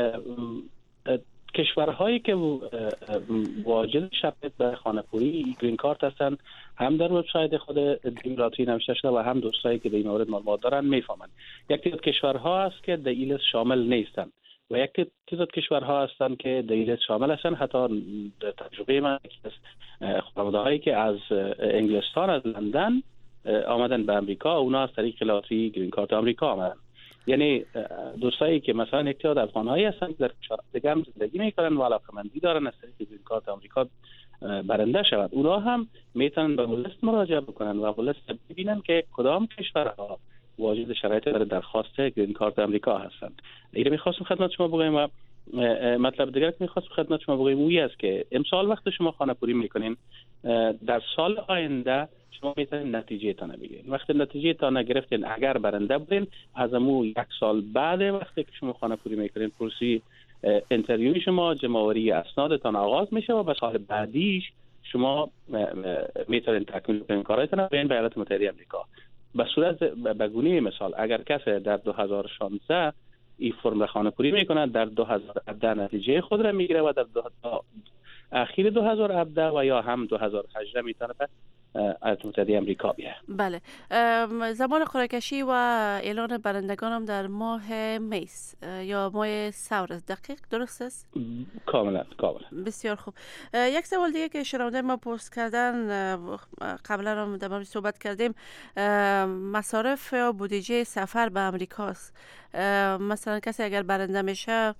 کشورهایی که واجد شرط به خانه‌پوری گرین کارت هستند هم در وبسایت خود دیموکراتی نوشته شده و هم دوستایی که در این مورد معلومات دارن میفهمند. یک تعداد کشورها هست که در این لیست شامل نیستند و یک تعداد کشورها هستند که در این لیست شامل هستند. حتی در تجربه من خانواده‌هایی که از انگلستان، از لندن آمدن به امریکا، اونا از طریق لاتری گرین کارت آمریکا آمدن. یعنی دوستایی که مثلا یک تعداد افغان‌هایی هستن که در کشور دیگه هم زندگی میکنن و علاقه‌مندی دارن از طریق گرین کارت آمریکا برنده شود، اونا هم میتونن به لیست مراجعه بکنن و لیست ببینن که کدام کشورها واجد شرایط برای درخواست گرین کارت آمریکا هستند. اینو می‌خواستم خدمت شما بگم. و مطلب دیگر که می‌خواستم خدمت شما بگم اویی است که امسال وقت شما خانه‌پوری میکنین، در سال آینده شما میتونید نتیجه تان بگیرید. وقتی نتیجه تان گرفتین اگر برنده بودین، از امو یک سال بعد وقتی که شما خانه‌پوری میکنین پروسی اینترویو شما، جمع‌آوری اسنادتان آغاز میشه و به سال بعدیش شما میتونید تکمیل کنین کاراتون به ایالات متحده آمریکا. به صورت به گونه مثال اگر کسی در دو هزار و شانزده این فرم خانه‌پوری میکنه، در دو هزار و هفده نتیجه خود را میگیره و در اخیر دو هزار و هفده و یا هم دو هزار و هجده میتونه به ایالات متحده آمریکا بیه. بله. زمان قرعه کشی و اعلان برندگان هم در ماه می یا ماه سور است، دقیق درست است؟ کاملا کاملا. بسیار خوب. یک سوال دیگه که شنونده ما پست کردن، قبلا هم در موردش صحبت کردیم، مصارف و بودجه سفر به امریکاست. مثلا کسی اگر برنده میشه،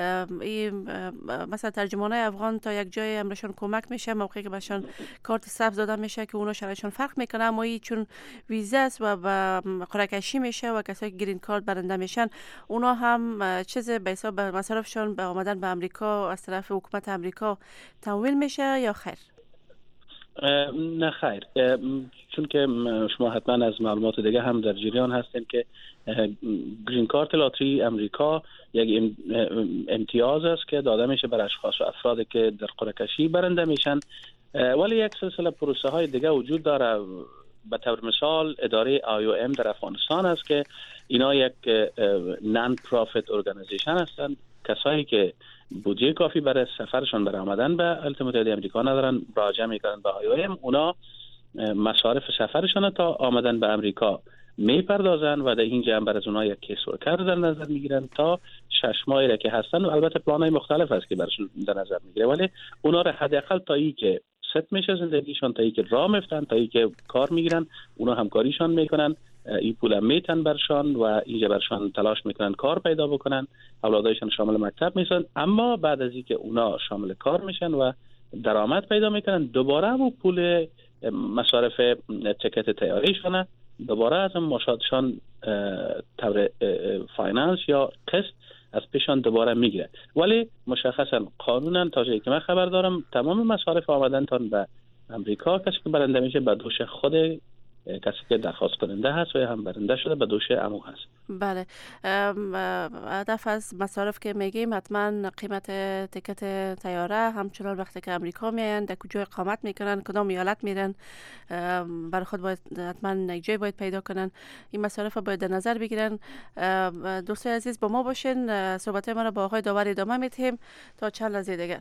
مثلا ترجمانای افغان تا یک جای امرشون کمک میشه موقعی که بهشون کارت سبز داده میشه که اونا شرایطشون فرق میکنه، اما این چون ویزا است و به قرعه کشی میشه و کسایی که گرین کارت برنده میشن اونا هم چیز به حساب مصارفشون به آمدن به امریکا از طرف حکومت امریکا تمویل میشه یا خیر؟ نه خیر، چون که شما حتما از معلومات دیگه هم در جریان هستین که گرین کارت لاتری امریکا یک امتیاز است که داده میشه بر اشخاص و افرادی که در قرعه کشی برنده میشن ولی یک سلسله پروسه های دیگه وجود داره. به طور مثال اداره آی او ام در افغانستان است که اینا یک نان پروفیت ارگانیزیشن هستند. کسایی که بودجه کافی برای سفرشان برای آمدن به ایالات متحده آمریکا ندارن، مراجعه میکنن به آی او ام، اونا مصارف سفرشان تا آمدن به آمریکا میپردازن و در اینجا هم برای اونها یک کیس ورکر در نظر میگیرن تا شش ماهی را که هستن و البته پلان‌های مختلف است که براشون در نظر میگیره، ولی اونا را حداقل تا ای که ست میشه زندگیشان، تا ای که راه میفتن، تا ای که کار میگیرن، اونا همکاریشان میکنن، این پول میتن برشان و اینجا برشان تلاش میکنن کار پیدا بکنن، اولادایشان شامل مکتب میشن. اما بعد از اینکه اونا شامل کار میشن و درآمد پیدا میکنن، دوباره همون پول مصارف تکت طیارهشون دوباره از مشادشان طور فاینانس یا قسط از پیشان دوباره میگیره. ولی مشخصا قانونا تا جایی که من خبر دارم تمام مصارف آمدنتان به امریکا کسی که برنده میشه به دوش خود کسی که درخواست کننده هست و هم برنده شده به دوش عمو هست. بله. هدف از مصارف که میگیم حتما قیمت تیکت طیاره، همچنان وقتی که امریکا میاین در کجا اقامت میکنن، کدام ایالت میرن، برای خود باید حتما یک جای باید پیدا کنن. این مصارف باید در نظر بگیرن. دوستای عزیز با ما باشین، صحبت ما را با آقای داور ادامه میدیم تا چند لحظه دیگر.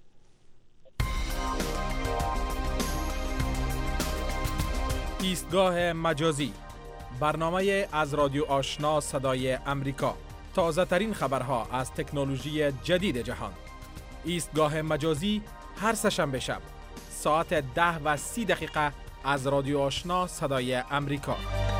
ایستگاه مجازی، برنامه از رادیو آشنا صدای امریکا. تازه ترین خبرها از تکنولوژی جدید جهان. ایستگاه مجازی هر سه‌شنبه شب ساعت ده و سی دقیقه از رادیو آشنا صدای امریکا.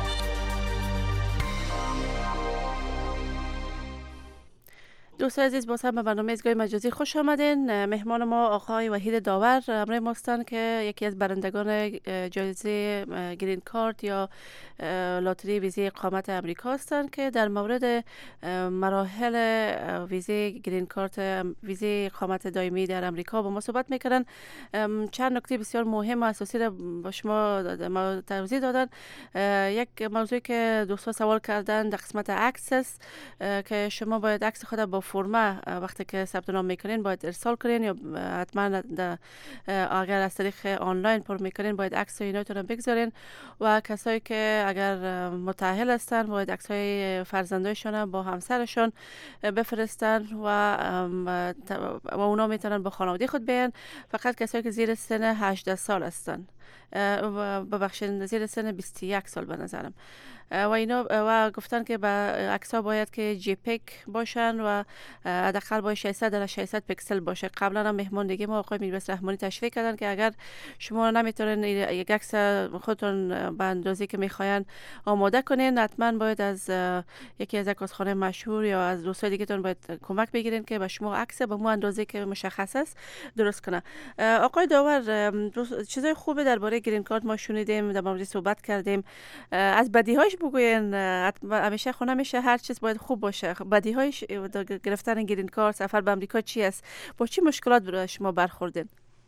دوستان عزیز، باز هم به برنامه ایستگاه مجازی خوش آمدین. مهمان ما آقای وحید داور همراه ما هستند که یکی از برندگان جایزه گرین کارت یا لاتری ویزه اقامت امریکا هستند که در مورد مراحل ویزه گرین کارت، ویزه اقامت دائمی در امریکا با ما صحبت میکنن. چند نکته بسیار مهم و اساسی را با شما ما توضیح دادن. یک موضوعی که دوستان سوال کردن در قسمت عکس است که شما باید عکس خود با فرمه وقتی که ثبت نام میکنین باید ارسال کنین، یا حتما اگر از طریق آنلاین پر میکنین باید عکس ایناتون رو بگذارین. و کسایی که اگر متأهل هستن باید عکسای فرزندایشون با همسرشون بفرستن و و اونا میتونن با خانواده خود بیان. فقط کسایی که زیر سن هجده سال هستن، ببخشید زیر سن بیست و یک سال به نظرم، و اینا و گفتن که با عکس‌ها باید که جی پیک باشن و حداقل باید ششصد در ششصد پیکسل باشه. قبلا هم مهمان دیگه ما آقای میربس رحمانی تشریح کردن که اگر شما نمیتونین یک عکس خودتون به اندازه‌ای که میخواین آماده کنین، حتما باید از یکی از عکاسخانه مشهور یا از دوستای دیگه‌تون باید کمک بگیرین که به شما عکس به مو اندازه‌ای که مشخص است درست کنه. آقای داور، چیزای خوبه درباره گرین کارت ما شنیدیم، در موردش صحبت کردیم. از بدیهاش بگوین. همیشه خونه میشه هر چیز باید خوب باشه. بدیهایش گرفتن گرین کارت، سفر به امریکا چی است؟ با چی مشکلات برای شما برخوردین؟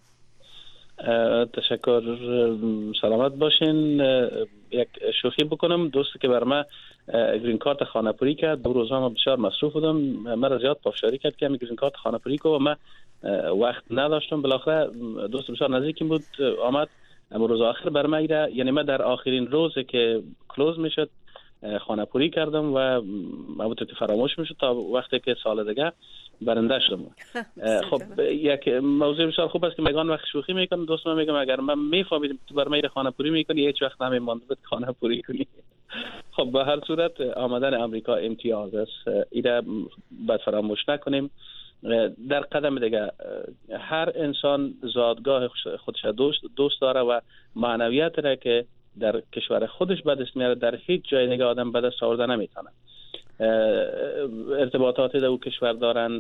تشکر، سلامت باشین. یک شوخی بکنم. دوستی که بر من گرین کارت خانه‌پوری کرد، دو روزها ما بسیار مصروف بودم، مرا زیاد پافشاری کرد که همین گرین کارت خانه‌پوری کو و من وقت نداشتم. بالاخره دوست بسیار نزدیکم بود آمد، اما روز آخر بر من ایره، یعنی من در آخرین روز که کلوز میشد خانه پوری کردم و مبوده که فراموش میشد تا وقتی که سال دیگه برنده شدم. خب یک موضوع بسیار خوب است که میگن وقت شوخی میکنم، دوست من میگم اگر من میفهمیدم تو بر من خانه پوری میکنی هیچ وقت نمیموند بود خانه پوری کنی. خب به هر صورت آمدن امریکا امتیاز است، ایده باید فراموش نکنیم. در قدم دیگه هر انسان زادگاه خودش دوست دوست داره و معنویت را که در کشور خودش به دست میاره در هیچ جای دیگه آدم به دست آورده نمیتونه. ارتباطاتی در او کشور دارن،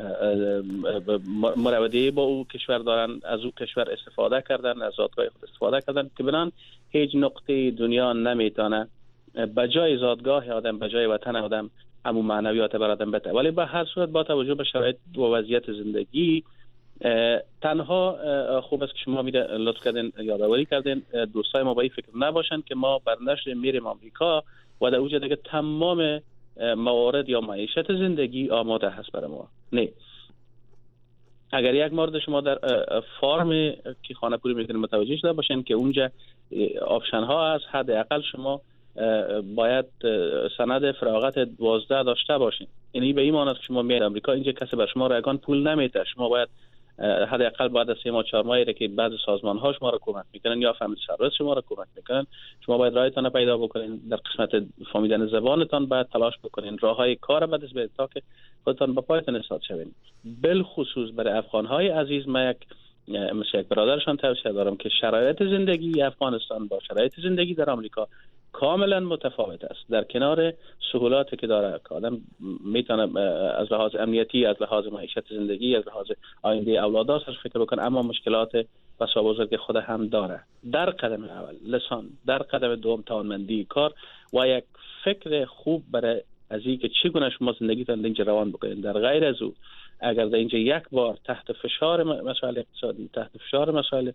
مروادی با او کشور دارن، از او کشور استفاده کردن، از زادگاه خود استفاده کردن که بنان هیچ نقطه دنیا نمیتونه به جای زادگاه آدم، به جای وطن آدم همون معنویات بر آدم بده. ولی به هر صورت با توجه به شرایط و وضعیت زندگی تنها خوب است که شما میره لطف کردین یادآوری کردین دوستای ما با این فکر نباشن که ما برنشت میریم آمریکا و در اونجا دیگه تمام موارد یا معیشت زندگی آماده هست برای ما. نه، اگر یک مورد شما در فارم که خانه پوری میکنید متوجه شده باشین که اونجا آپشن ها هست، حداقل شما باید سند فراغت دوازده داشته باشین. یعنی به این معنی است که شما میاد امریکا، اینجا کسی به شما رایگان پول نمیده، شما باید حداقل بعد از سه ماه چهار ماهی که بعض سازمان ها شما را کمک میکنن یا فامیلی سرویس شما را کمک میکنن، شما باید رایتان پیدا بکنین، در قسمت فهمیدن زبانتان باید تلاش بکنین، راههای کار بدست به تا که خودتان به پایتان استاد شوین. بالخصوص برای افغان های عزیز ما یک مثل یک برادرشان توصیه دارم که شرایط زندگی افغانستان با شرایط زندگی در آمریکا کاملا متفاوت است. در کنار سهولاتی که داره که آدم میتونه از لحاظ امنیتی، از لحاظ معیشت زندگی، از لحاظ آینده اولاداش فکر بکنه، اما مشکلات بسا بزرگ خود هم داره. در قدم اول لسان، در قدم دوم توانمندی کار و یک فکر خوب برای از اینکه چگونه شما زندگیتان اینجا روان بکنید. در غیر از او اگر در اینجا یک بار تحت فشار مسائل اقتصادی، تحت فشار مسائل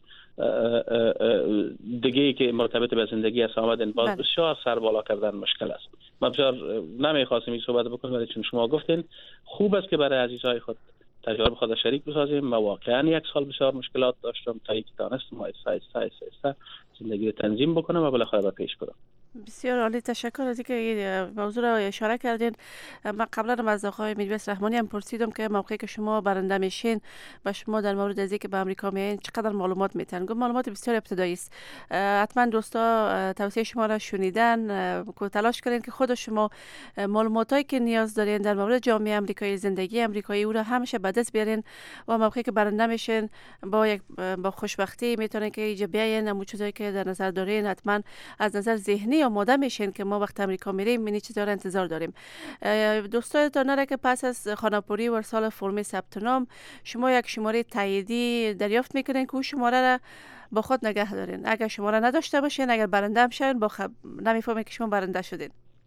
دیگه که مرتبط به زندگی است آمدن، باز بسیار سر بالا کردن مشکل است. من بسیار نمیخواستم این صحبت بکنم ولی چون شما گفتین خوب است که برای عزیزای خود تجارب خود شریک بسازیم. ما واقعا یک سال بسیار مشکلات داشتم تا اینکه تانستم آیسته آیسته آیسته زندگی تنظیم بکنم و بالاخره به پیش برم. بسیار عالی، تشکر از اینکه موضوع را اشاره کردین. من قبلا از آقای میرویس رحمانی هم پرسیدم که موقعی که شما برنده میشین و شما در مورد از اینکه به آمریکا میایین چقدر معلومات میتن. گفت معلومات بسیار ابتدایی است. حتما دوستا توصیه شما را شنیدن، که تلاش کردین که خود شما معلوماتایی که نیاز دارین در مورد جامعه آمریکایی، زندگی آمریکایی او را همیشه به دست بیارین و موقعی که برنده میشین با یک با خوشبختی میتونین که اینجا بیاین، همون چیزایی که در نظر دارین حتما از نظر ذهنی آماده میشین که ما وقت امریکا میریم این چیزا رو انتظار داریم. دوستان نره که پس از خانه‌پوری و ارسال فرم ثبت نام شما یک شماره تاییدی دریافت میکنین که اون شماره را با خود نگه دارین. اگر شماره نداشته باشین، اگر برنده هم شین، با خب... نمیفهمین که شما برنده شدین.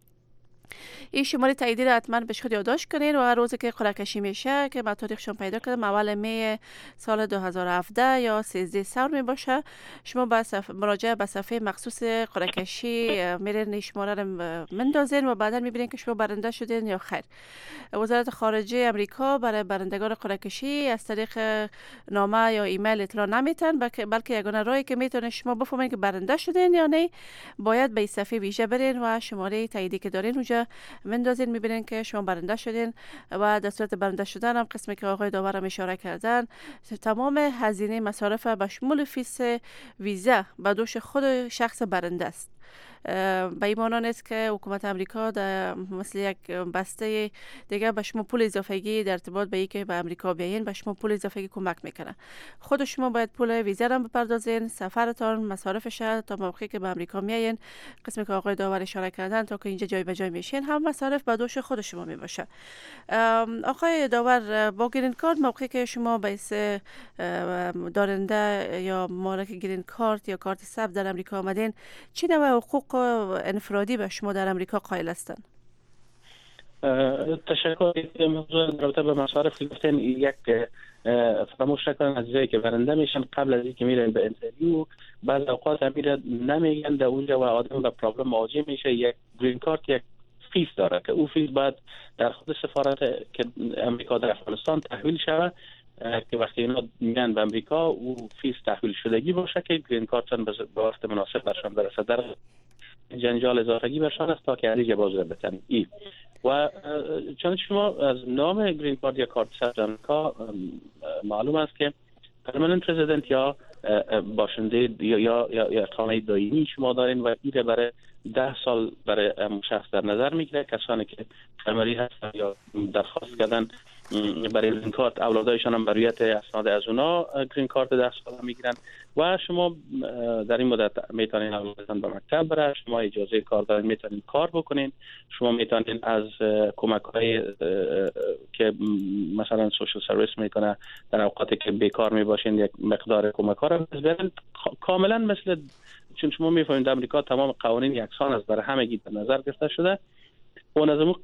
این شماره تاییدی را حتما به خود یادداشت کنین و هر روزی که قرعه کشی میشه که من تاریخشون پیدا کردم اول می سال دو هزار و هفده یا سیزده سال می باشه، شما با مراجعه به صفحه مخصوص قرعه کشی میرین شماره رو مندازین و بعدا میبینین که شما برنده شدین یا خیر. وزارت خارجه امریکا برای برندگان قرعه کشی از طریق نامه یا ایمیل اطلاع نمیتن، بلکه بلکه یگانه راهی که میتونه شما بفهمین که برنده شدین یا نه باید به صفحه ویژه برین و شماره تاییدی که دارین اونجا مندازین، میبینین که شما برنده شدین و در صورت برنده شدن هم قسمی که آقای داور هم اشاره کردن تمام هزینه مصارف به شمول فیس ویزا به دوش خود شخص برنده است. به این معنی نیست که حکومت امریکا در مثل یک بسته دیگه به شما پول اضافه‌ای در ارتباط به اینکه به امریکا بیاین به شما پول اضافه‌ای کمک میکنه. خود شما باید پول ویزا رو بپردازین، سفرتان، مصارفش تا موقعی که به امریکا میایین، قسمی که آقای داور اشاره کردن تا که اینجا جای به جای میشین هم مصارف به دوش خود شما میباشه. آقای داور، با گرین کارت موقعی که شما به حیث دارنده یا مالک گرین کارت یا کارت ثبت در امریکا آمدین، چه نوع حقوق انفرادی به شما در امریکا قائل هستند؟ تشکر. موضوع رابطه به مصارف گفتن یک فراموش نکنن عزیزایی که برنده میشن قبل از اینکه میرن به اینترویو بعض اوقات میره نمیگن در اونجا و آدم به پرابلم مواجه میشه. یک گرین کارت یک فیس داره که او فیس باید در خود سفارت که امریکا در افغانستان تحویل شود که وقتی اینا میان به امریکا او فیس تحویل شدگی باشه که گرین کارتن به وقت مناسب برشان برسه. در جنجال اضافگی برشان است تا که علیجه باز رو بتن ای و چون شما از نام گرین کارت یا کارت ثبت امریکا معلوم است که پرمننت رزیدنت یا باشنده یا یا یا اقامه دائمی شما دارین و این برای ده سال برای شخص در نظر میگیره. کسانی که فامیلی هستن یا درخواست کردن برای گرین کارت اولادایشان هم برویت اسناد از اونا گرین کارت ده سال میگیرن و شما در این مدت میتونین اولادتان به مکتب بره، شما اجازه کار دارین میتونین کار بکنین، شما میتونین از کمک های که مثلا سوشال سرویس میکنه در اوقاتی که بیکار میباشین یک مقدار کمک ها رو بزنین. کاملا مثل چون شما میفهمید امریکا تمام قوانین یکسان است، برای همگی به نظر گرفته شده و از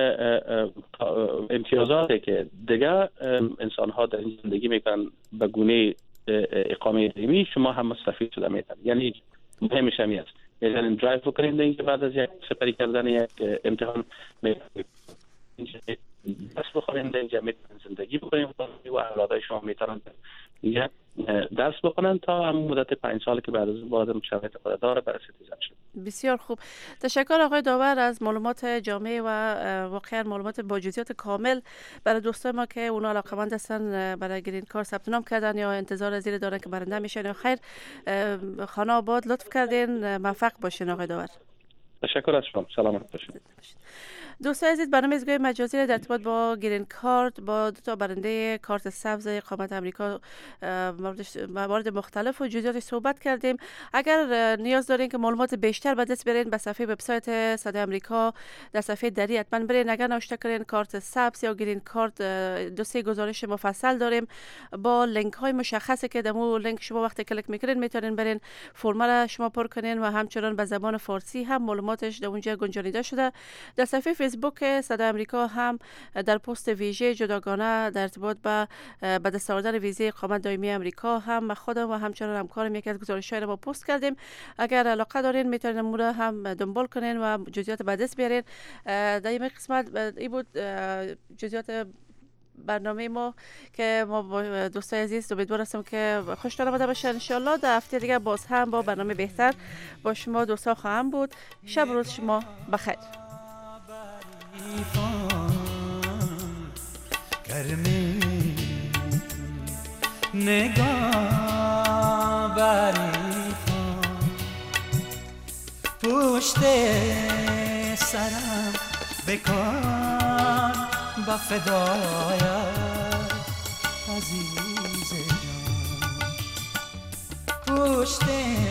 امتیازاتی که دیگه انسان ها در این زندگی میکنن به گونه اقامه دائمی شما هم مستفید شده میتن. یعنی مهمش همی است میتونین درایو بکنین اینکه بعد از یک سپری کردن یک امتحان درس بخونیم در اینجا، میتونن زندگی بکنیم و اولادای شما میتونن یک درس بکنن تا هم مدت پنج سال که بعد از وارد شرایط خود داره برای سیتیزن شد. بسیار خوب، تشکر آقای داور از معلومات جامع و واقعا معلومات با جزئیات کامل برای دوستان ما که اونا علاقه‌مند هستن برای گرین کارت ثبت نام کردن یا انتظار زیر دارن که برنده میشن. یا خیر، خانه آباد لطف کردین، موفق باشین آقای داور. تشکر از شما، سلامت باشید. دوستان عزیز، برنامه ایستگاه مجازی در ارتباط با گرین کارت با دو تا برنده کارت سبز اقامت امریکا موارد مختلف و جزئیات صحبت کردیم. اگر نیاز دارین که معلومات بیشتر به دست بیارین، به صفحه وبسایت صدای امریکا در صفحه دری حتما برین. اگر نوشته کردین کارت سبز یا گرین کارت، دو سه گزارش مفصل داریم با لینک های مشخصه که دمو لینک شما وقتی کلیک میکنین میتونین برین فرم را شما پر کنین و همچنان به زبان فارسی هم معلوماتش در اونجا گنجانیده شده. در صفحه فیسبوک صدای امریکا هم در پست ویژه جداگانه در ارتباط با به دست آوردن ویزه اقامت دائمی امریکا هم خودم و همچنان همکارم یکی از گزارش‌های ما پست کردیم. اگر علاقه دارین میتونین مورد هم دنبال کنین و جزئیات به دست بیارین. در این قسمت این بود جزئیات برنامه ما که ما با دوستای عزیز امیدوار هستم که خوشتون آمده باشه. ان شاء الله در هفته دیگه باز هم با برنامه بهتر با شما دوستا خواهم بود. شب روز شما بخیر. گرمی نگاه بری پشت سرم بکن با فدایت عزیز جان، پشت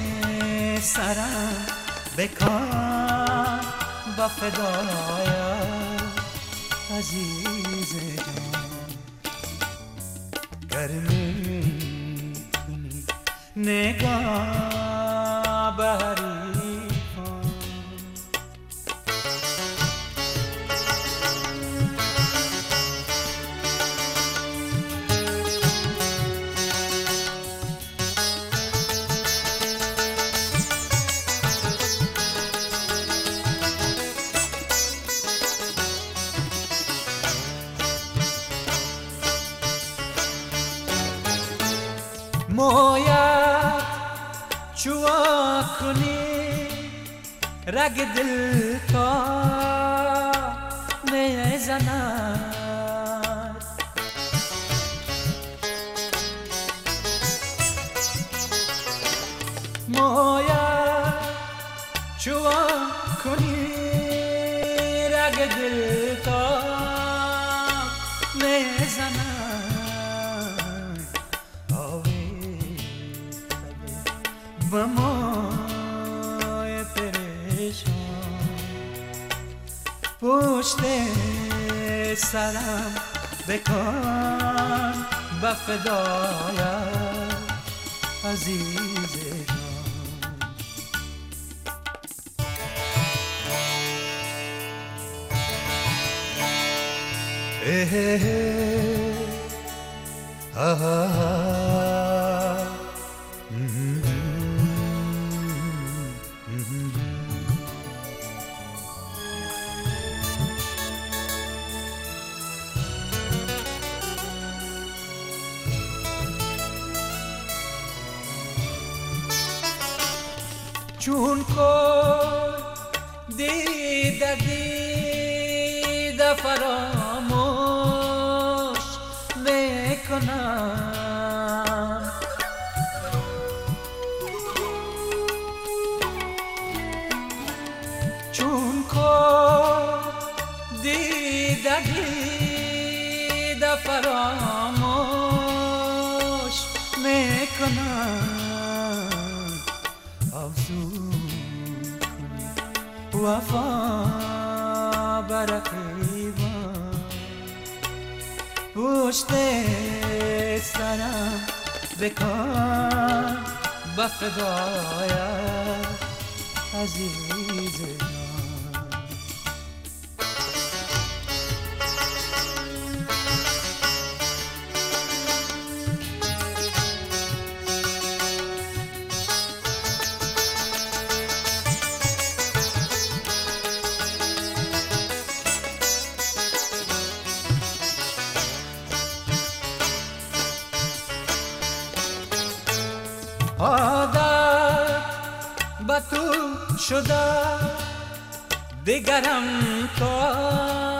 سرم بکن با فدایت عزیز جان. گرمی کنی نگاه بری مویت چوا کنی رگ دل تا میزند، مویت چوا کنی رگ دل تا میزند، و مای پریشان پشت سرم بکن با فدایت عزیز جان. اه اه اه چون کن دیده دیده فراموش میکنم، چون کن دیده دیده فراموش میکنم، وفا برقیبان پشت سرم بکن با فدایت عزیز جان. با تو شده دیگرم کار